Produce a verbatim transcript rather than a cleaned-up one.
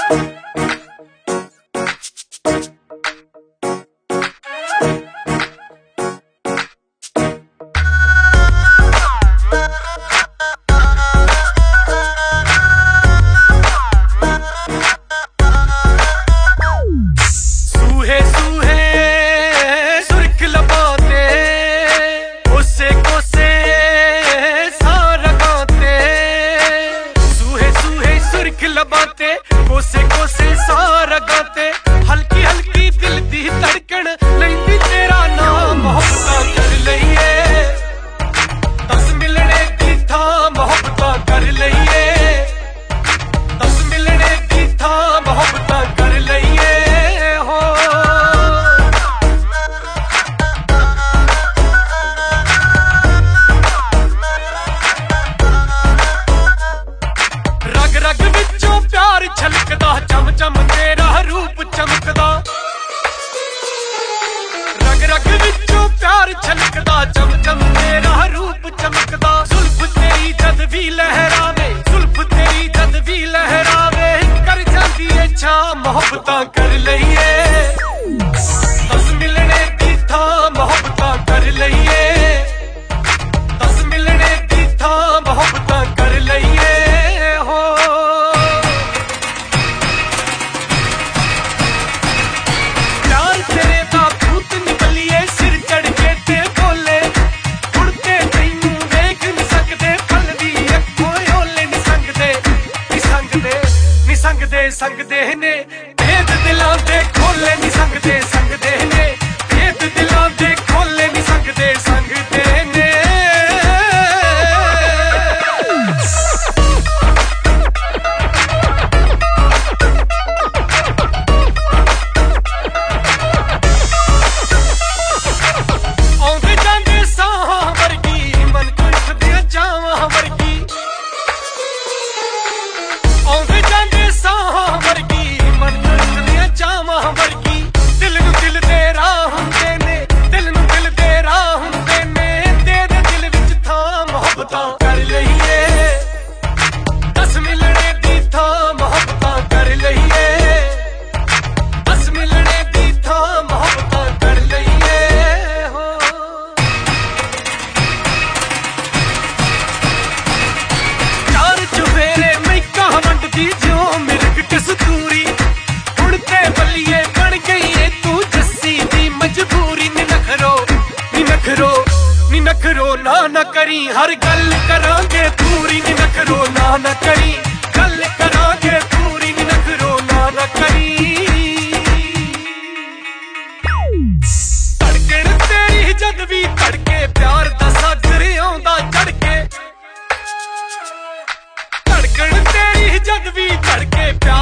कोसे कोसे सारा गाते हल्की हल्की दिल दी धड़कन लैंदी तेरा नाम मोहब्बत कर लईए दस मिलने दी था मोहब्बत कर लईए दस मिलने दी था मोहब्बत कर लईए हो रग रग विचों प्यार छलकदा चम चम तेरा रूप चमकदा रग रग विचों प्यार छलकदा चम चम तेरा रूप चमकदा जुल्फ तेरी जद भी लहरावे जुल्फ तेरी जद भी लहरावे कर जांदी है छा मोहब्बतां कर लईए दस मिलने दी था मोहब्बतां कर लईए दस मिलने दी था मोहब्बतां कर लईए हो संगदे ने भेद दिलां दे खोले नी संगदे संगदे ने भेद दिलां दे खोले नी संगदे संगदे ने आउंदे जांदे साह वर्गी मन कुछ दे जावां वर्गी आउंदे जांदे साह वर्गी मन कुछ जावां वर्गी दिल नूं दिल दे राह हुंदे ने दिल नूं दिल दे राह हुंदे ने तेरे दिल विच थां मोहब्बतां कर लईए दस मिलने दी थां मोहब्बतां कर लईए दस मिलने दी थां मोहब्बतां कर लईए हो चार चुफेरे मैका वंडदी जो मिर्ग कस्तूरी उड़ते बल्लिए बन गई है तू जस्सी दी मजबूरी नी नखरो नी नखरो नी नखरो ना ना करी हर गल करांगे पूरी नी नखरो ना ना करी गल करांगे पूरी नी नखरो ना ना करी धड़कन तेरी जद भी धड़के प्यार दा सागर आउंदा चढ़ के धड़कन तेरी जद भी धड़के प्यार